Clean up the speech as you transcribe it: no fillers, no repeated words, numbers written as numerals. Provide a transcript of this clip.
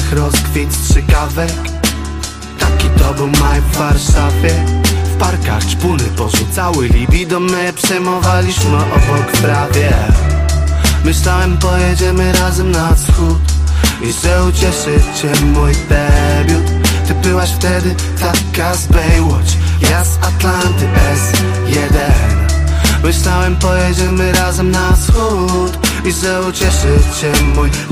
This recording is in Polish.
ulicach rozkwit strzykawek. Taki to był maj w Warszawie. W parkach czpuny porzucały libido, my przejmowaliśmy obok prawie. Myślałem, pojedziemy razem na wschód i że ucieszy cię mój debiut. Ty byłaś wtedy taka z Baywatch, ja z Atlanty S1. Myślałem, pojedziemy razem na wschód i że ucieszy cię mój